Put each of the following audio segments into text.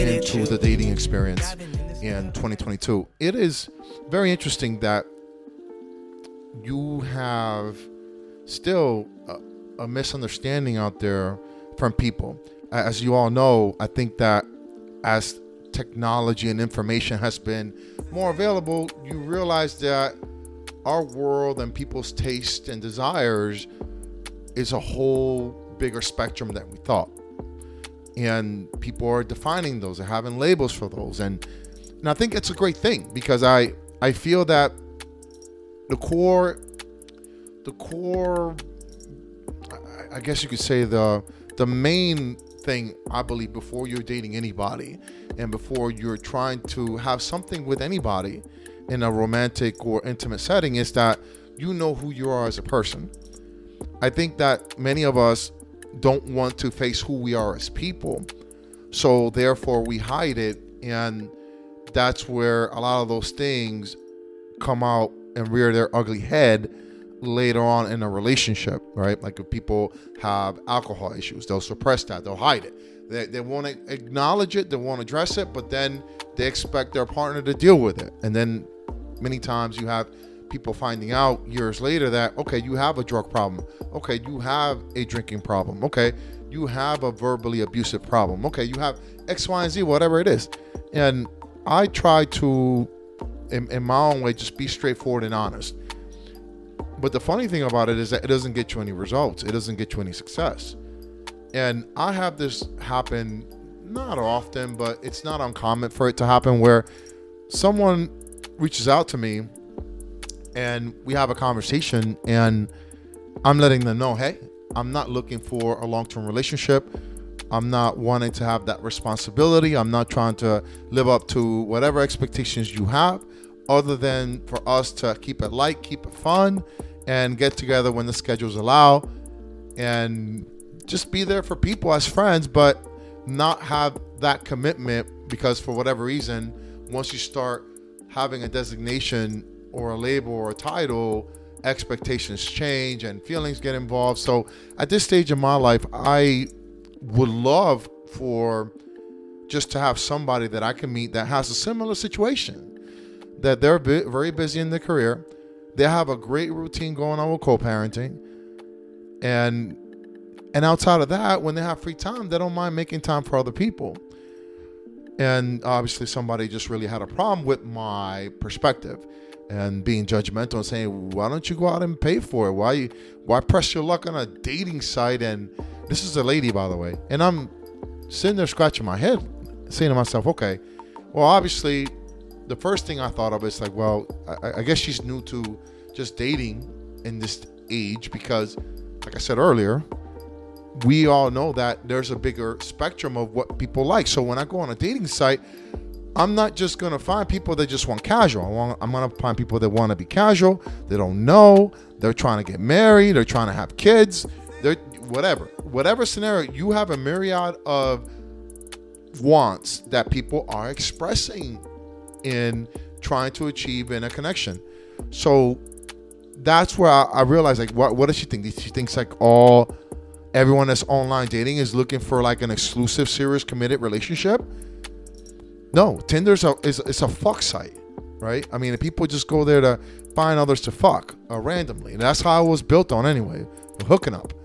into the dating experience in 2022. It is very interesting that you have still a misunderstanding out there from people. As you all know, I think that as technology and information has been more available, you realize that our world and people's taste and desires is a whole bigger spectrum than we thought. And people are defining those, they're having labels for those. And I think it's a great thing, because I feel that the core, I guess you could say the main thing, I believe, before you're dating anybody and before you're trying to have something with anybody in a romantic or intimate setting, is that you know who you are as a person. I think that many of us don't want to face who we are as people, so therefore we hide it, and that's where a lot of those things come out and rear their ugly head later on in a relationship, right? Like if people have alcohol issues, they'll suppress that, they'll hide it. They won't acknowledge it, they won't address it, but then they expect their partner to deal with it. And then many times you have people finding out years later that, okay, you have a drug problem. Okay, you have a drinking problem. Okay, you have a verbally abusive problem. Okay, you have X, Y, and Z, whatever it is. And I try to, in my own way, just be straightforward and honest. But the funny thing about it is that it doesn't get you any results. It doesn't get you any success. And I have this happen, not often, but it's not uncommon for it to happen, where someone reaches out to me and we have a conversation, and I'm letting them know, hey, I'm not looking for a long-term relationship. I'm not wanting to have that responsibility. I'm not trying to live up to whatever expectations you have, other than for us to keep it light, keep it fun, and get together when the schedules allow, and just be there for people as friends, but not have that commitment, because for whatever reason, once you start having a designation or a label or a title, expectations change and feelings get involved. So at this stage in my life, I would love for just to have somebody that I can meet that has a similar situation, that they're very busy in their career, they have a great routine going on with co-parenting, and outside of that, when they have free time, they don't mind making time for other people. And obviously somebody just really had a problem with my perspective and being judgmental and saying, why don't you go out and pay for it? Why press your luck on a dating site? And this is a lady, by the way. And I'm sitting there scratching my head, saying to myself, okay, well, obviously the first thing I thought of is like, well, I guess she's new to just dating in this age, because like I said earlier, we all know that there's a bigger spectrum of what people like. So when I go on a dating site, I'm not just going to find people that just want casual. I'm going to find people that want to be casual. They don't know. They're trying to get married. They're trying to have kids. They're whatever scenario. You have a myriad of wants that people are expressing in trying to achieve in a connection. So that's where I realized, like, what does she think? She thinks like everyone that's online dating is looking for like an exclusive, serious, committed relationship. No, Tinder's is a fuck site, right? I mean, people just go there to find others to fuck randomly. And that's how it was built on anyway, hooking up.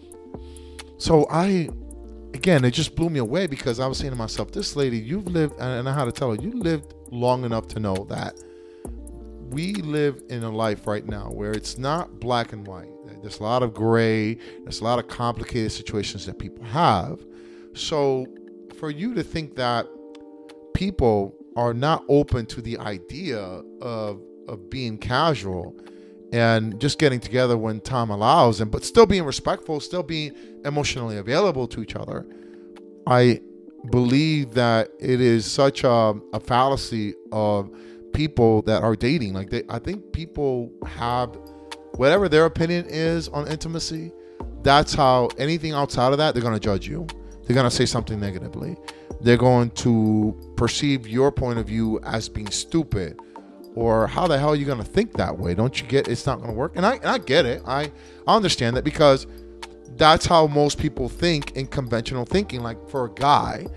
So again, it just blew me away, because I was saying to myself, this lady, you've lived, and I had to tell her, you lived long enough to know that we live in a life right now where it's not black and white. There's a lot of gray. There's a lot of complicated situations that people have. So for you to think that people are not open to the idea of being casual and just getting together when time allows, but still being respectful, still being emotionally available to each other, I believe that it is such a fallacy of people that are dating. Like I think people have whatever their opinion is on intimacy. That's how anything outside of that, they're going to judge you. They're going to say something negatively. They're going to perceive your point of view as being stupid, or how the hell are you going to think that way? Don't you get it's not going to work? And I get it. I understand that, because that's how most people think in conventional thinking. Like for a guy,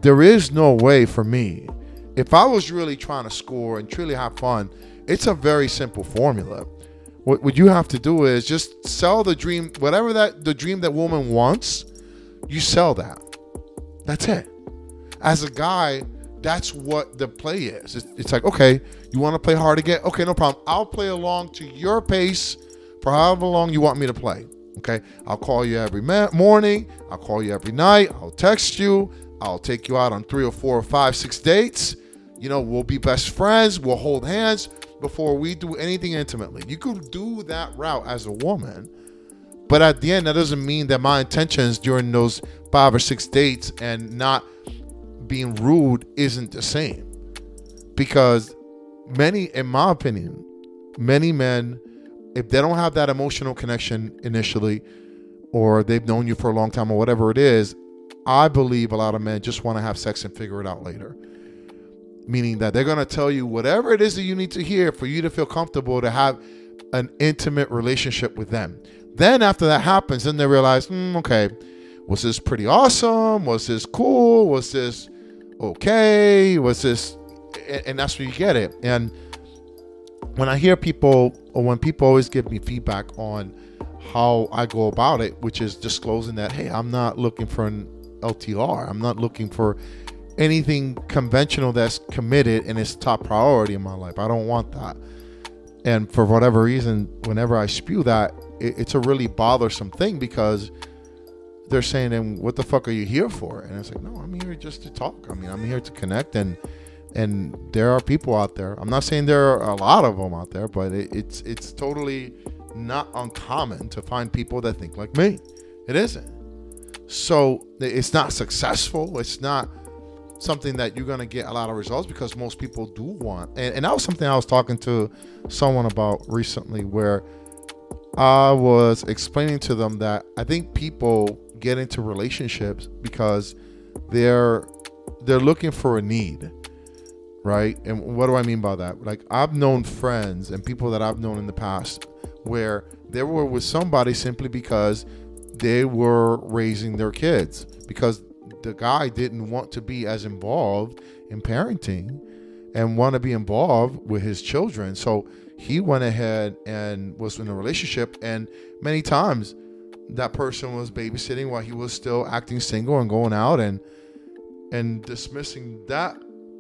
there is no way for me. If I was really trying to score and truly have fun, it's a very simple formula. What you have to do is just sell the dream, whatever the dream that woman wants, you sell that. That's it. As a guy, that's what the play is. It's like, okay, you want to play hard again? Okay, no problem. I'll play along to your pace for however long you want me to play. Okay, I'll call you every morning. I'll call you every night. I'll text you. I'll take you out on 3 or 4 or 5, 6 dates. You know, we'll be best friends. We'll hold hands before we do anything intimately. You could do that route as a woman, but at the end, that doesn't mean that my intentions during those 5 or 6 dates and not being rude isn't the same. Because many, in my opinion, many men, if they don't have that emotional connection initially, or they've known you for a long time or whatever it is, I believe a lot of men just want to have sex and figure it out later. Meaning that they're going to tell you whatever it is that you need to hear for you to feel comfortable to have an intimate relationship with them. Then after that happens, then they realize, okay, was this pretty awesome? Was this cool? Was this okay? Was this, and that's where you get it. And when I hear people, or when people always give me feedback on how I go about it, which is disclosing that, hey, I'm not looking for an LTR. I'm not looking for anything conventional that's committed and is top priority in my life. I don't want that. And for whatever reason, whenever I spew that, it's a really bothersome thing, because they're saying, then what the fuck are you here for? And it's like, no, I'm here just to talk. I mean, I'm here to connect, and there are people out there. I'm not saying there are a lot of them out there, but it's totally not uncommon to find people that think like me. It isn't. So it's not successful. It's not something that you're going to get a lot of results, because most people do want. And that was something I was talking to someone about recently, where I was explaining to them that I think people get into relationships because they're looking for a need, right? And what do I mean by that? Like, I've known friends and people that I've known in the past where they were with somebody simply because they were raising their kids, because the guy didn't want to be as involved in parenting and want to be involved with his children. So he went ahead and was in a relationship, and many times that person was babysitting while he was still acting single and going out and dismissing that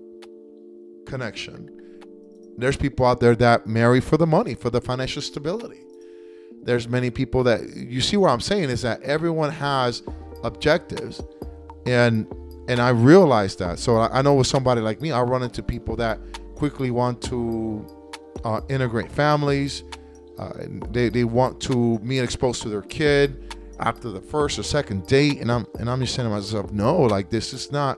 connection. There's people out there that marry for the money, for the financial stability. There's many people that, you see what I'm saying is that everyone has objectives, and I realize that. So I know with somebody like me, I run into people that quickly want to integrate families. They want to be exposed to their kid after the first or second date, and I'm just saying to myself, no, like, this is not,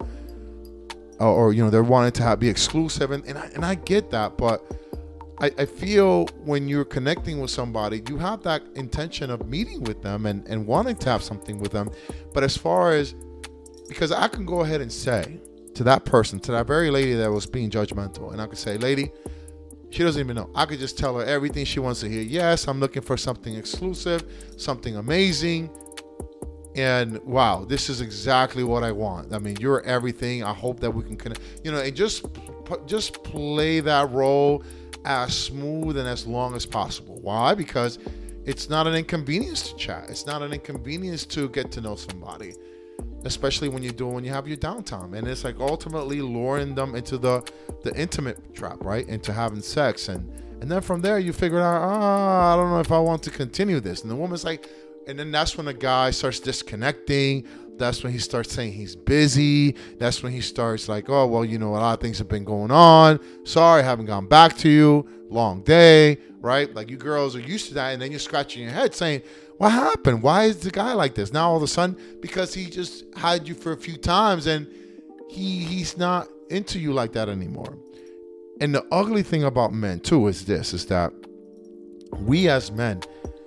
or you know, they're wanting to be exclusive, and I get that, but I feel when you're connecting with somebody, you have that intention of meeting with them and wanting to have something with them. But as far as, because I can go ahead and say to that person, to that very lady that was being judgmental, and I could say, lady, she doesn't even know. I could just tell her everything she wants to hear. Yes, I'm looking for something exclusive, something amazing. And wow, this is exactly what I want. I mean, you're everything. I hope that we can connect, you know, and just play that role as smooth and as long as possible. Why? Because it's not an inconvenience to chat. It's not an inconvenience to get to know somebody, especially when you have your downtime. And it's like ultimately luring them into the intimate trap, right? Into having sex. And then from there you figure out, I don't know if I want to continue this. And the woman's like, and then that's when the guy starts disconnecting. That's when he starts saying he's busy. That's when he starts like, oh, well, you know, a lot of things have been going on. Sorry, I haven't gone back to you. Long day, right? Like, you girls are used to that. And then you're scratching your head saying, what happened? Why is the guy like this? Now all of a sudden, because he just had you for a few times and he's not into you like that anymore. And the ugly thing about men too is that we as men,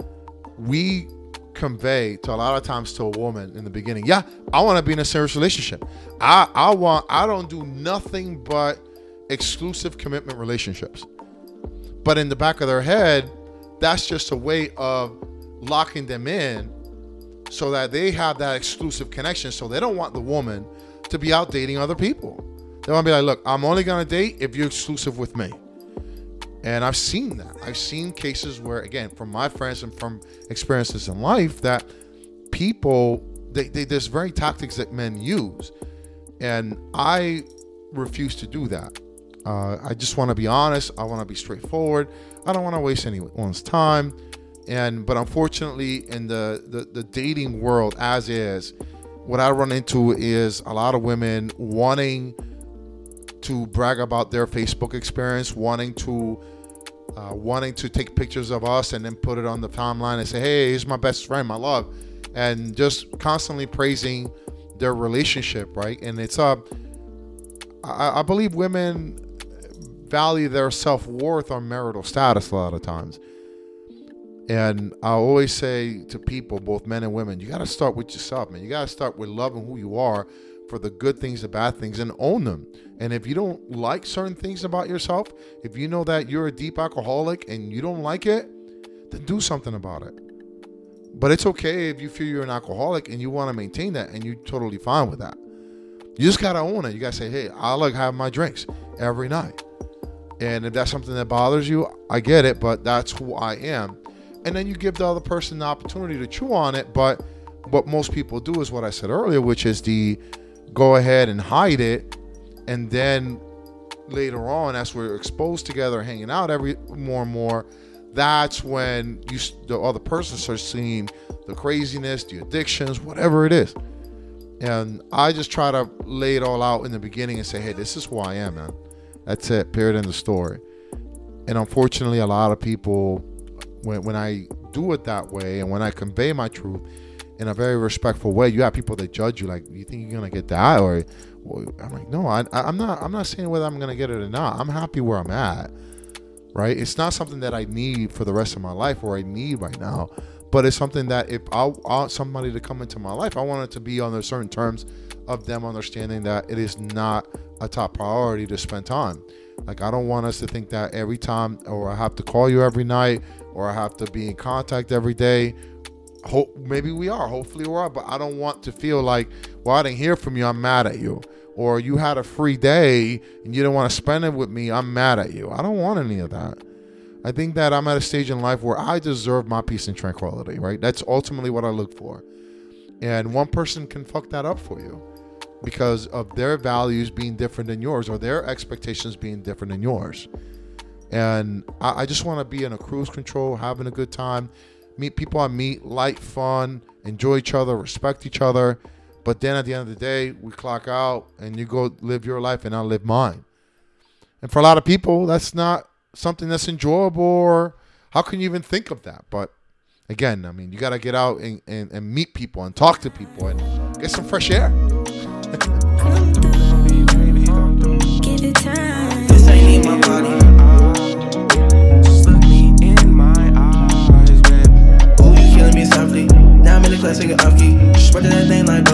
we convey to a lot of times to a woman in the beginning, yeah, I want to be in a serious relationship. I don't do nothing but exclusive commitment relationships. But in the back of their head, that's just a way of locking them in so that they have that exclusive connection. So they don't want the woman to be out dating other people. They want to be like, look, I'm only going to date if you're exclusive with me. And I've seen that. I've seen cases where, again, from my friends and from experiences in life, that people, there's very tactics that men use. And I refuse to do that. I just want to be honest. I want to be straightforward. I don't want to waste anyone's time. But unfortunately, in the dating world as is, what I run into is a lot of women wanting to brag about their Facebook experience, wanting to take pictures of us and then put it on the timeline and say, hey, here's my best friend, my love, and just constantly praising their relationship, right? And it's I believe women value their self-worth on marital status a lot of times. And I always say to people, both men and women, you got to start with yourself, man. You got to start with loving who you are for the good things, the bad things, and own them. And if you don't like certain things about yourself, if you know that you're a deep alcoholic and you don't like it, then do something about it. But it's okay if you feel you're an alcoholic and you want to maintain that, and you're totally fine with that. You just got to own it. You got to say, hey, I like having my drinks every night. And if that's something that bothers you, I get it, but that's who I am. And then you give the other person the opportunity to chew on it. But what most people do is what I said earlier, which is the go ahead and hide it. And then later on, as we're exposed together, hanging out more and more, that's when the other person starts seeing the craziness, the addictions, whatever it is. And I just try to lay it all out in the beginning and say, hey, this is who I am, man. That's it, period, in the story. And unfortunately, a lot of people, when I do it that way and when I convey my truth in a very respectful way, you have people that judge you, like, you think you're gonna get that? Or I'm like, no, I'm not saying whether I'm gonna get it or not. I'm happy where I'm at, right? It's not something that I need for the rest of my life or I need right now, but it's something that if I want somebody to come into my life, I want it to be on the certain terms of them understanding that it is not a top priority to spend time. Like, I don't want us to think that every time, or I have to call you every night, or I have to be in contact every day. Maybe we are, hopefully we are, but I don't want to feel like, well, I didn't hear from you, I'm mad at you. Or you had a free day and you didn't want to spend it with me, I'm mad at you. I don't want any of that. I think that I'm at a stage in life where I deserve my peace and tranquility, right? That's ultimately what I look for. And one person can fuck that up for you because of their values being different than yours, or their expectations being different than yours. And I just want to be in a cruise control, having a good time, meet people I meet, light, fun, enjoy each other, respect each other. But then at the end of the day, we clock out and you go live your life and I live mine. And for a lot of people, that's not something that's enjoyable, or how can you even think of that? But again, I mean, you got to get out and meet people and talk to people and get some fresh air. Give it time. This ain't in my body. Just look me in my eyes, babe. Ooh, you killing me softly. Now I'm in the class singing off key. Spreading that thing like